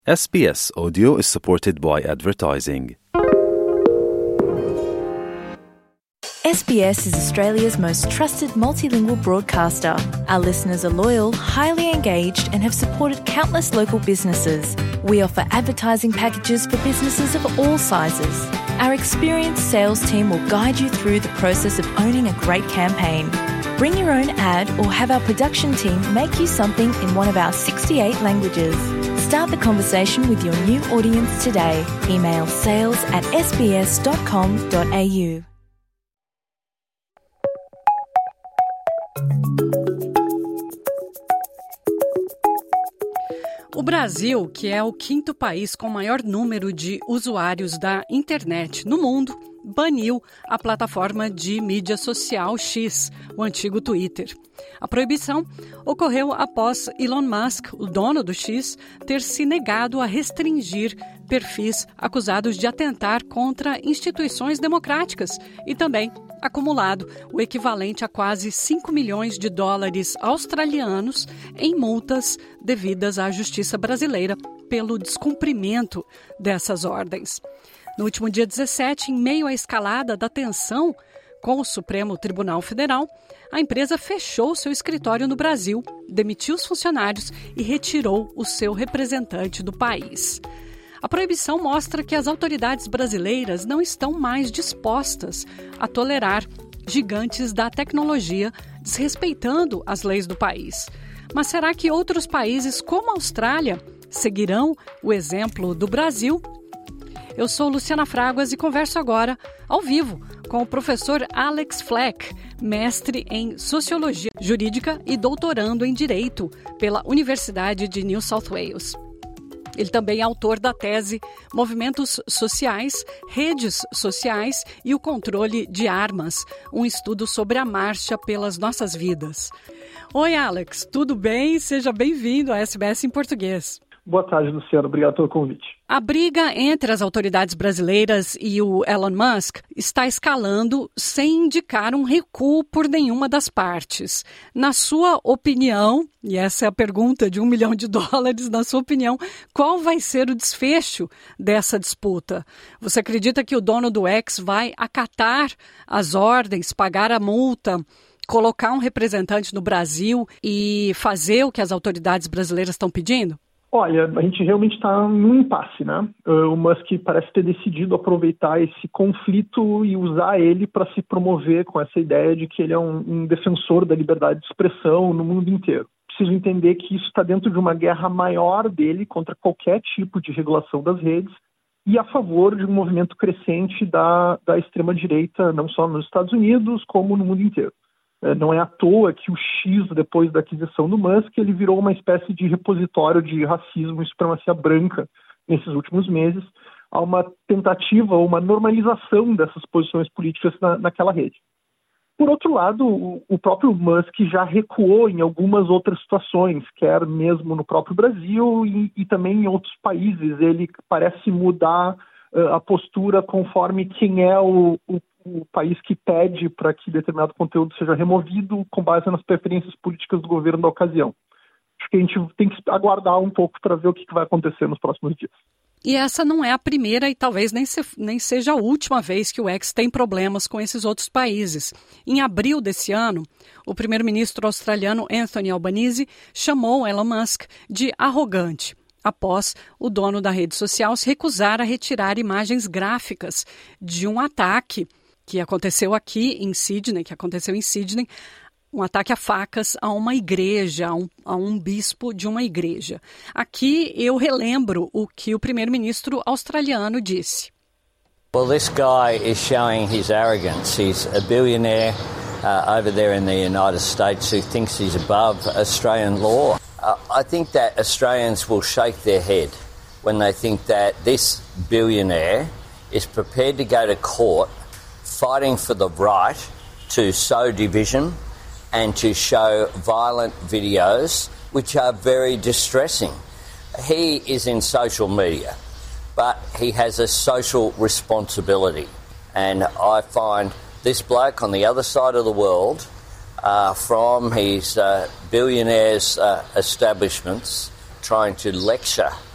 SBS Audio is supported by advertising. SBS is Australia's most trusted multilingual broadcaster. Our listeners are loyal, highly engaged, and have supported countless local businesses. We offer advertising packages for businesses of all sizes. Our experienced sales team will guide you through the process of owning a great campaign. Bring your own ad or have our production team make you something in one of our 68 languages. Start the conversation with your new audience today. Email sales@sbs.com.au. O Brasil, que é o quinto país com maior número de usuários da internet no mundo, baniu a plataforma de mídia social X, o antigo Twitter. A proibição ocorreu após Elon Musk, o dono do X, ter se negado a restringir perfis acusados de atentar contra instituições democráticas e também acumulado o equivalente a quase 5 milhões de dólares australianos em multas devidas à justiça brasileira pelo descumprimento dessas ordens. No último dia 17, em meio à escalada da tensão com o Supremo Tribunal Federal, a empresa fechou seu escritório no Brasil, demitiu os funcionários e retirou o seu representante do país. A proibição mostra que as autoridades brasileiras não estão mais dispostas a tolerar gigantes da tecnologia desrespeitando as leis do país. Mas será que outros países, como a Austrália, seguirão o exemplo do Brasil? Eu sou Luciana Fraguas e converso agora, ao vivo, com o professor Alex Fleck, mestre em Sociologia Jurídica e doutorando em Direito pela Universidade de New South Wales. Ele também é autor da tese Movimentos Sociais, Redes Sociais e o Controle de Armas, um estudo sobre a marcha pelas nossas vidas. Oi, Alex, tudo bem? Seja bem-vindo à SBS em português. Boa tarde, Luciano. Obrigado pelo convite. A briga entre as autoridades brasileiras e o Elon Musk está escalando sem indicar um recuo por nenhuma das partes. Na sua opinião, e essa é a pergunta de $1 milhão, na sua opinião, qual vai ser o desfecho dessa disputa? Você acredita que o dono do X vai acatar as ordens, pagar a multa, colocar um representante no Brasil e fazer o que as autoridades brasileiras estão pedindo? Olha, a gente realmente está num impasse, né? O Musk parece ter decidido aproveitar esse conflito e usar ele para se promover com essa ideia de que ele é um defensor da liberdade de expressão no mundo inteiro. Preciso entender que isso está dentro de uma guerra maior dele contra qualquer tipo de regulação das redes e a favor de um movimento crescente da extrema-direita, não só nos Estados Unidos, como no mundo inteiro. Não é à toa que o X, depois da aquisição do Musk, ele virou uma espécie de repositório de racismo e supremacia branca nesses últimos meses. Há uma tentativa, uma normalização dessas posições políticas naquela rede. Por outro lado, o próprio Musk já recuou em algumas outras situações, quer mesmo no próprio Brasil e também em outros países. Ele parece mudar a postura conforme quem é o país que pede para que determinado conteúdo seja removido com base nas preferências políticas do governo da ocasião. Acho que a gente tem que aguardar um pouco para ver o que vai acontecer nos próximos dias. E essa não é a primeira e talvez nem seja a última vez que o X tem problemas com esses outros países. Em abril desse ano, o primeiro-ministro australiano Anthony Albanese chamou Elon Musk de arrogante, após o dono da rede social se recusar a retirar imagens gráficas de um ataque que aconteceu em Sydney, um ataque a facas a uma igreja, a um bispo de uma igreja. Aqui eu relembro o que o primeiro-ministro australiano disse. Well, this guy is showing his arrogance. He's a billionaire over there in the United States who thinks he's above Australian law. I think that Australians will shake their head when they think that this billionaire is prepared to go to court fighting for the right to sow division and to show violent videos which are very distressing. He is in social media, but he has a social responsibility. And I find this bloke on the other side of the world, from his billionaires' establishments, trying to lecture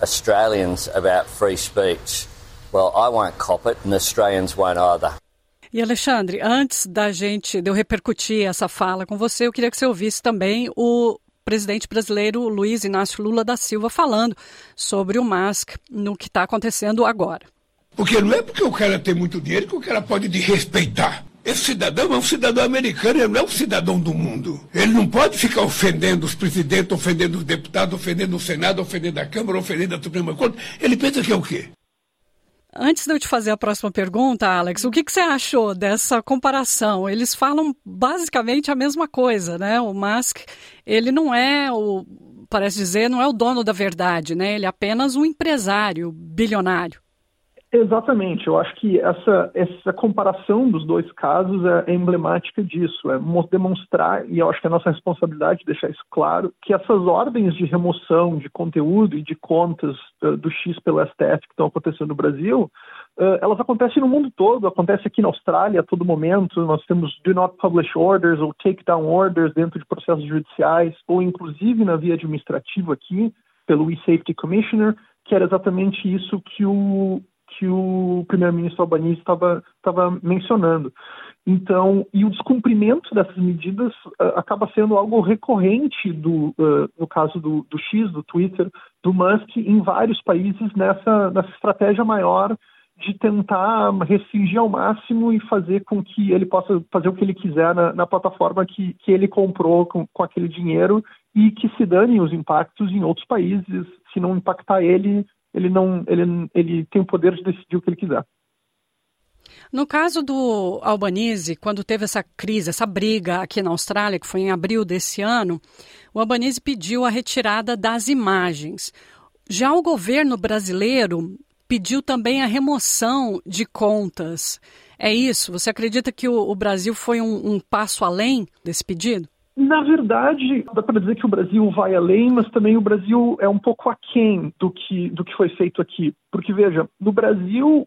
Australians about free speech. Well, I won't cop it and Australians won't either. E Alexandre, antes de eu repercutir essa fala com você, eu queria que você ouvisse também o presidente brasileiro Luiz Inácio Lula da Silva falando sobre o Musk no que está acontecendo agora. Porque não é porque o cara tem muito dinheiro que o cara pode desrespeitar. Esse cidadão é um cidadão americano, ele não é um cidadão do mundo. Ele não pode ficar ofendendo os presidentes, ofendendo os deputados, ofendendo o Senado, ofendendo a Câmara, ofendendo a Suprema Corte. Ele pensa que é o quê? Antes de eu te fazer a próxima pergunta, Alex, o que você achou dessa comparação? Eles falam basicamente a mesma coisa, né? O Musk, ele não é parece dizer, não é o dono da verdade, né? Ele é apenas um empresário bilionário. Exatamente, eu acho que essa comparação dos dois casos é emblemática disso, é demonstrar, e eu acho que é a nossa responsabilidade deixar isso claro, que essas ordens de remoção de conteúdo e de contas do X pelo STF que estão acontecendo no Brasil, elas acontecem no mundo todo, acontece aqui na Austrália a todo momento, nós temos do not publish orders ou take down orders dentro de processos judiciais, ou inclusive na via administrativa aqui, pelo eSafety Commissioner, que era exatamente isso que o primeiro-ministro Albanese estava mencionando. Então, e o descumprimento dessas medidas acaba sendo algo recorrente no caso do X, do Twitter, do Musk, em vários países nessa estratégia maior de tentar restringir ao máximo e fazer com que ele possa fazer o que ele quiser na plataforma que ele comprou com aquele dinheiro e que se dane os impactos em outros países, se não impactar ele tem o poder de decidir o que ele quiser. No caso do Albanese, quando teve essa crise, essa briga aqui na Austrália, que foi em abril desse ano, o Albanese pediu a retirada das imagens. Já o governo brasileiro pediu também a remoção de contas. É isso? Você acredita que o Brasil foi um passo além desse pedido? Na verdade, dá para dizer que o Brasil vai além, mas também o Brasil é um pouco aquém do que foi feito aqui. Porque, veja, no Brasil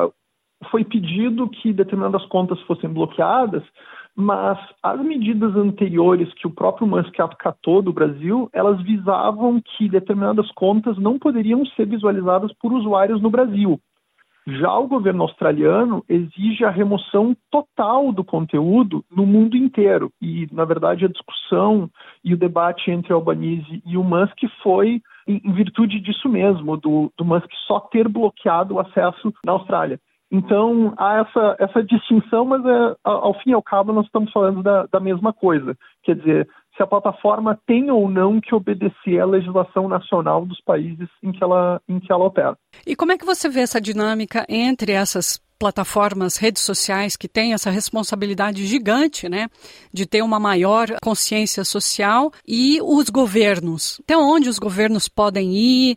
foi pedido que determinadas contas fossem bloqueadas, mas as medidas anteriores que o próprio Musk acatou do Brasil, elas visavam que determinadas contas não poderiam ser visualizadas por usuários no Brasil. Já o governo australiano exige a remoção total do conteúdo no mundo inteiro. E, na verdade, a discussão e o debate entre o Albanese e o Musk foi em virtude disso mesmo, do Musk só ter bloqueado o acesso na Austrália. Então, há essa distinção, mas ao fim e ao cabo nós estamos falando da mesma coisa. Quer dizer, se a plataforma tem ou não que obedecer à legislação nacional dos países em que ela opera. E como é que você vê essa dinâmica entre essas plataformas, redes sociais que têm essa responsabilidade gigante, né, de ter uma maior consciência social e os governos? Até onde os governos podem ir?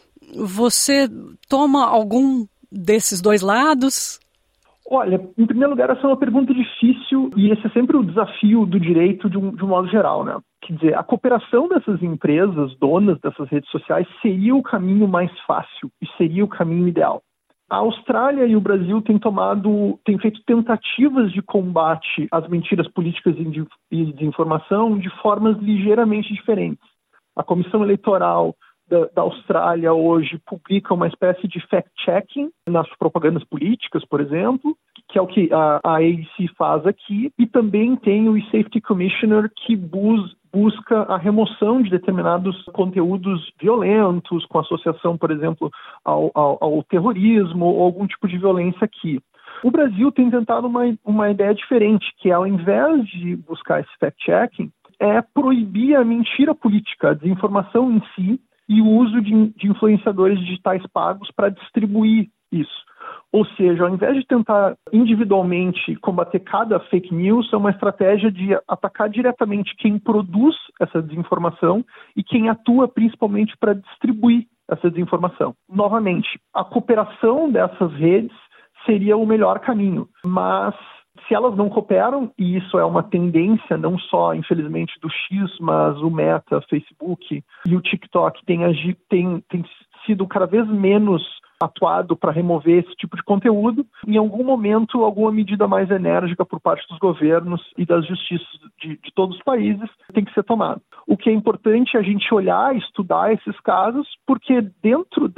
Você toma algum desses dois lados? Olha, em primeiro lugar, essa é uma pergunta difícil e esse é sempre o desafio do direito de um modo geral, né? Quer dizer, a cooperação dessas empresas, donas dessas redes sociais, seria o caminho mais fácil e seria o caminho ideal. A Austrália e o Brasil têm feito tentativas de combate às mentiras políticas e de informação de formas ligeiramente diferentes. A Comissão Eleitoral da Austrália hoje publica uma espécie de fact-checking nas propagandas políticas, por exemplo, que é o que a AEC faz aqui, e também tem o eSafety Commissioner que busca a remoção de determinados conteúdos violentos, com associação, por exemplo, ao terrorismo ou algum tipo de violência aqui. O Brasil tem tentado uma ideia diferente, que é, ao invés de buscar esse fact-checking, é proibir a mentira política, a desinformação em si, e o uso de influenciadores digitais pagos para distribuir isso. Ou seja, ao invés de tentar individualmente combater cada fake news, é uma estratégia de atacar diretamente quem produz essa desinformação e quem atua principalmente para distribuir essa desinformação. Novamente, a cooperação dessas redes seria o melhor caminho, mas se elas não cooperam, e isso é uma tendência não só, infelizmente, do X, mas o Meta, Facebook e o TikTok têm sido cada vez menos atuado para remover esse tipo de conteúdo. Em algum momento, alguma medida mais enérgica por parte dos governos e das justiças de todos os países tem que ser tomada. O que é importante é a gente olhar e estudar esses casos, porque dentro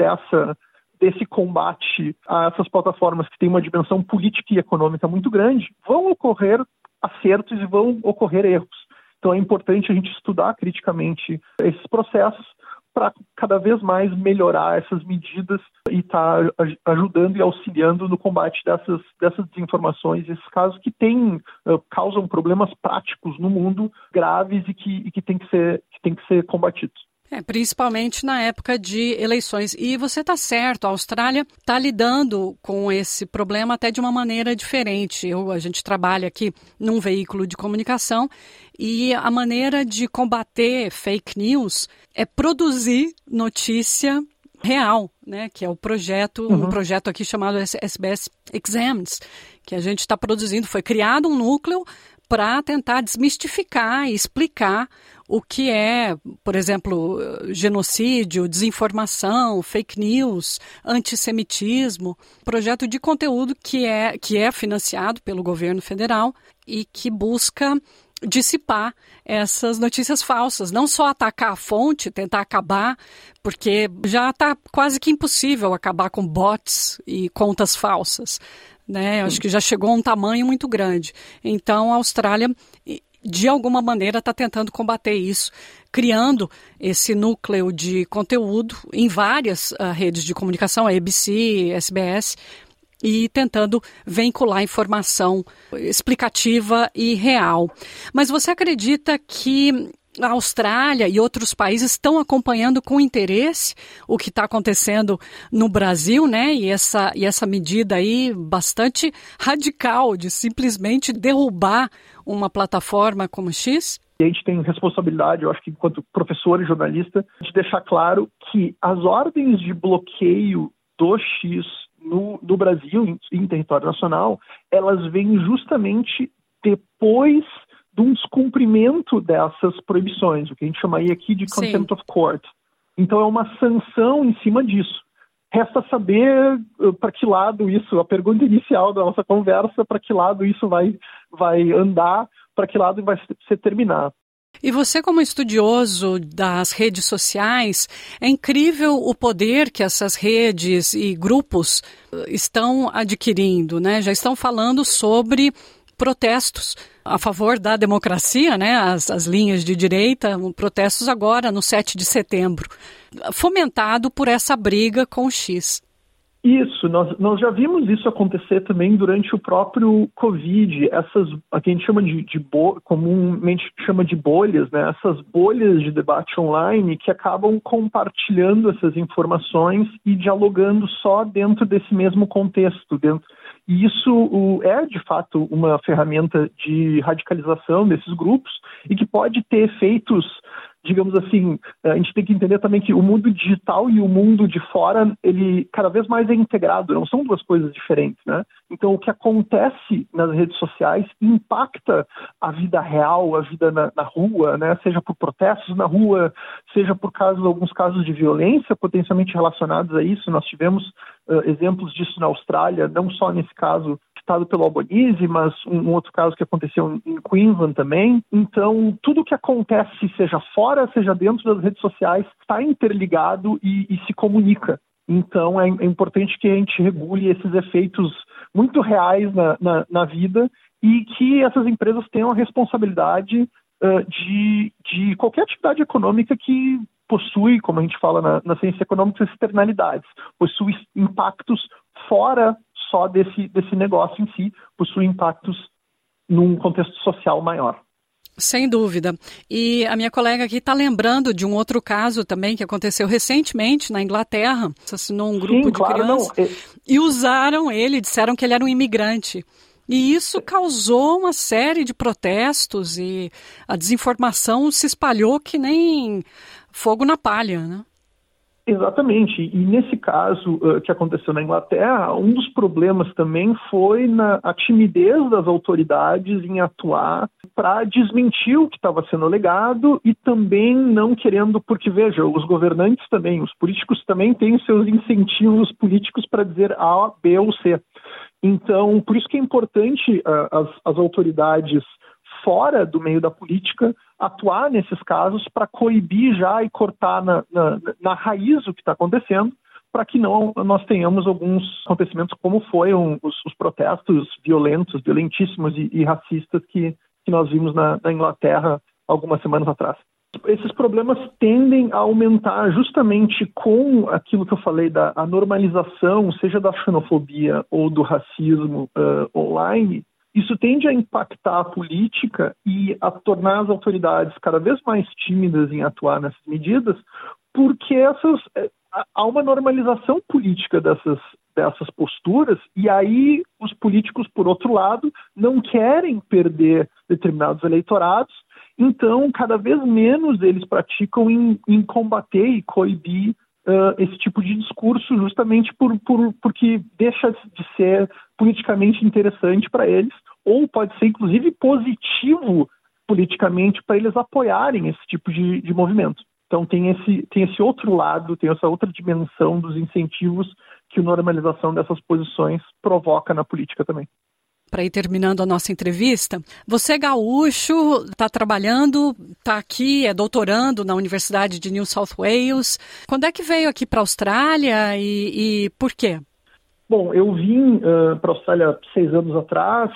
desse combate a essas plataformas que têm uma dimensão política e econômica muito grande, vão ocorrer acertos e vão ocorrer erros. Então é importante a gente estudar criticamente esses processos para cada vez mais melhorar essas medidas e estar ajudando e auxiliando no combate dessas desinformações, esses casos que causam problemas práticos no mundo graves e que tem que ser combatidos. Principalmente na época de eleições. E você está certo, a Austrália está lidando com esse problema até de uma maneira diferente. A gente trabalha aqui num veículo de comunicação e a maneira de combater fake news é produzir notícia real, né? Que é o projeto, um projeto aqui chamado SBS Exams, que a gente está produzindo. Foi criado um núcleo para tentar desmistificar e explicar o que é, por exemplo, genocídio, desinformação, fake news, antissemitismo, projeto de conteúdo que é financiado pelo governo federal e que busca dissipar essas notícias falsas, não só atacar a fonte, tentar acabar, porque já está quase que impossível acabar com bots e contas falsas, né? Acho que já chegou a um tamanho muito grande. Então, a Austrália, de alguma maneira, está tentando combater isso, criando esse núcleo de conteúdo em várias redes de comunicação, a ABC, SBS, e tentando vincular informação explicativa e real. Mas você acredita que a Austrália e outros países estão acompanhando com interesse o que está acontecendo no Brasil, né? E essa medida aí bastante radical de simplesmente derrubar uma plataforma como X? A gente tem responsabilidade, eu acho que enquanto professor e jornalista, de deixar claro que as ordens de bloqueio do X no Brasil, em território nacional, elas vêm justamente depois de um descumprimento dessas proibições, o que a gente chamaria aqui de contempt of court. Então é uma sanção em cima disso. Resta saber para que lado isso, a pergunta inicial da nossa conversa, para que lado isso vai andar, para que lado vai ser terminado. E você, como estudioso das redes sociais, é incrível o poder que essas redes e grupos estão adquirindo, né? Já estão falando sobre protestos a favor da democracia, né? As linhas de direita, protestos agora no 7 de setembro, fomentado por essa briga com o X. Isso, nós já vimos isso acontecer também durante o próprio Covid, a que a gente chama comumente chama de bolhas, né? Essas bolhas de debate online que acabam compartilhando essas informações e dialogando só dentro desse mesmo contexto. E isso é, de fato, uma ferramenta de radicalização desses grupos e que pode ter efeitos, digamos assim, a gente tem que entender também que o mundo digital e o mundo de fora, ele cada vez mais é integrado, não são duas coisas diferentes, né? Então, o que acontece nas redes sociais impacta a vida real, a vida na rua, né? Seja por protestos na rua, seja por alguns casos de violência potencialmente relacionados a isso. Nós tivemos exemplos disso na Austrália, não só nesse caso citado pelo Albanese, mas um outro caso que aconteceu em Queensland também. Então, tudo que acontece, seja fora, seja dentro das redes sociais, está interligado e se comunica. Então, é importante que a gente regule esses efeitos muito reais na vida e que essas empresas tenham a responsabilidade de qualquer atividade econômica que possui, como a gente fala na ciência econômica, externalidades, possui impactos fora só desse negócio em si, possui impactos num contexto social maior. Sem dúvida. E a minha colega aqui está lembrando de um outro caso também que aconteceu recentemente na Inglaterra. Assassinou um grupo de crianças e usaram ele, disseram que ele era um imigrante. E isso causou uma série de protestos e a desinformação se espalhou que nem fogo na palha, né? Exatamente. E nesse caso que aconteceu na Inglaterra, um dos problemas também foi a timidez das autoridades em atuar para desmentir o que estava sendo alegado e também não querendo, porque, veja, os governantes também, os políticos também têm seus incentivos políticos para dizer A, B ou C. Então, por isso que é importante as autoridades fora do meio da política atuar nesses casos para coibir já e cortar na raiz o que está acontecendo, para que não nós tenhamos alguns acontecimentos como foram os protestos violentíssimos e racistas que nós vimos na Inglaterra algumas semanas atrás. Esses problemas tendem a aumentar justamente com aquilo que eu falei da normalização, seja da xenofobia ou do racismo online. Isso tende a impactar a política e a tornar as autoridades cada vez mais tímidas em atuar nessas medidas, porque há uma normalização política dessas posturas, e aí os políticos, por outro lado, não querem perder determinados eleitorados, então cada vez menos eles praticam em combater e coibir esse tipo de discurso, justamente porque deixa de ser politicamente interessante para eles, ou pode ser inclusive positivo politicamente para eles apoiarem esse tipo de movimento. Então tem esse outro lado, tem essa outra dimensão dos incentivos que a normalização dessas posições provoca na política também. Para ir terminando a nossa entrevista, você é gaúcho, está trabalhando, está aqui, é doutorando na Universidade de New South Wales. Quando é que veio aqui para a Austrália e por quê? Bom, eu vim para a Austrália 6 anos atrás,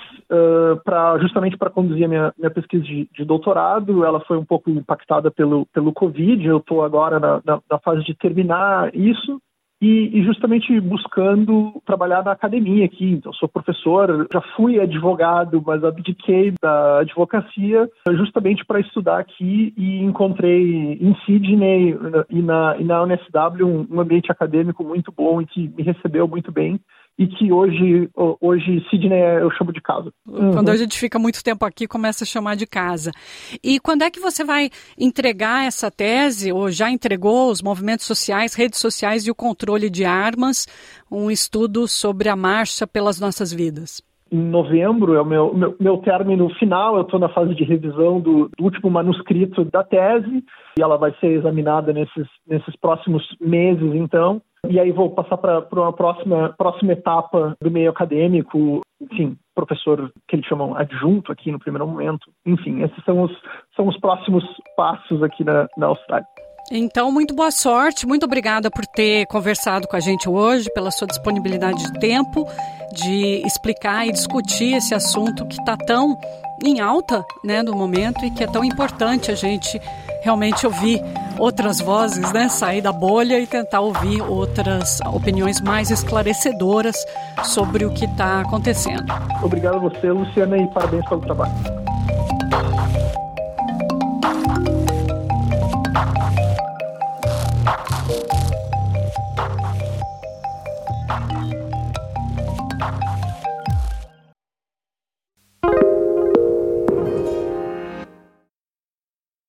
justamente para conduzir a minha pesquisa de doutorado. Ela foi um pouco impactada pelo Covid. Eu estou agora na fase de terminar isso. E justamente buscando trabalhar na academia aqui. Então, sou professor, já fui advogado, mas abdiquei da advocacia justamente para estudar aqui e encontrei em Sydney e na UNSW um ambiente acadêmico muito bom e que me recebeu muito bem. E que hoje Sydney eu chamo de casa. Quando a gente fica muito tempo aqui, começa a chamar de casa. E quando é que você vai entregar essa tese, ou já entregou, os movimentos sociais, redes sociais e o controle de armas, um estudo sobre a marcha pelas nossas vidas? Em novembro é o meu término final, eu estou na fase de revisão do último manuscrito da tese, e ela vai ser examinada nesses próximos meses, então. E aí vou passar para uma próxima etapa do meio acadêmico, enfim, professor que eles chamam adjunto aqui no primeiro momento. Enfim, esses são os próximos passos aqui na Austrália. Então, muito boa sorte, muito obrigada por ter conversado com a gente hoje, pela sua disponibilidade de tempo, de explicar e discutir esse assunto que está tão em alta, né, no momento, e que é tão importante a gente realmente ouvir outras vozes, né, sair da bolha e tentar ouvir outras opiniões mais esclarecedoras sobre o que está acontecendo. Obrigado a você, Luciana, e parabéns pelo trabalho.